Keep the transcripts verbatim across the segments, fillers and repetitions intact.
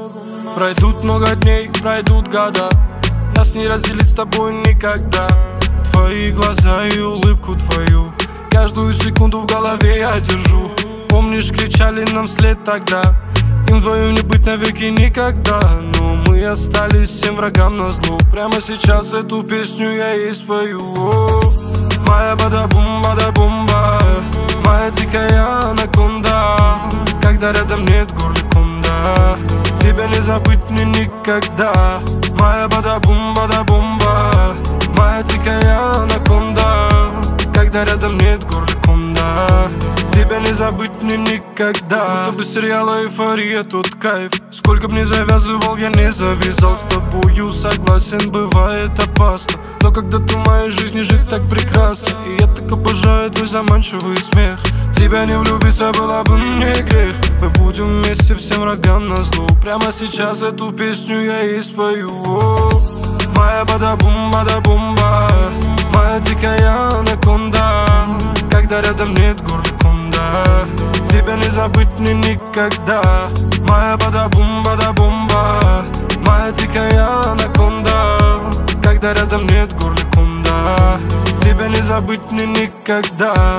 Пройдут много дней, пройдут года, нас не разделить с тобой никогда. Твои глаза и улыбку твою каждую секунду в голове я держу. Помнишь, кричали нам вслед тогда: им вдвоем не быть навеки никогда. Но мы остались всем врагам назло. Прямо сейчас эту песню я и спою. О, моя бада-бум, бада-бумба, моя дикая анаконда. Когда рядом нет горле конда, тебя не забыть мне никогда. Моя бада-бум, бада-бумба, моя дикая анаконда. Когда рядом нет горле конда, тебя не забыть мне никогда. Будто бы сериала «Эйфория» тот кайф. Сколько б ни завязывал, я не завязал. С тобою согласен, бывает опасно, но когда-то в моей жизни жить так прекрасно. И я так обожаю твой заманчивый смех. Тебя не влюбиться было бы мне грех. Мы будем вместе всем врагам назло. Прямо сейчас эту песню я и спою. О, моя бада-бум, бада-бумба, моя дикая анаконда. Когда рядом нет горле конда, тебя не забыть мне никогда. Моя бада-бум, бада-бумба, моя дикая анаконда. Когда рядом нет горле конда, тебя не забыть мне никогда.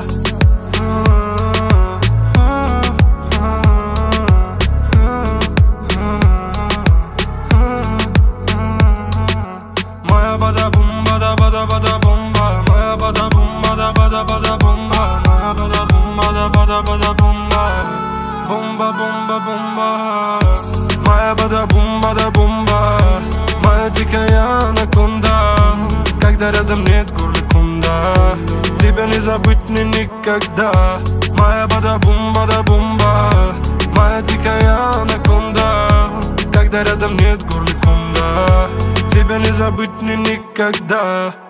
Моя бада-бум, бада-бада-бада-бомба, моя бада-бум, бада-бада-бада-бомба, моя бада-бум, бада-бада-бада-бомба, бомба-бомба-бомба. Моя бада-бум, бада-бомба, моя дикая анаконда. Когда рядом нет горле конда, тебя не забыть мне никогда. Моя бада-бум, бада-бомба, моя дикая анаконда. Когда рядом нет горле конда, тебя не забыть мне никогда.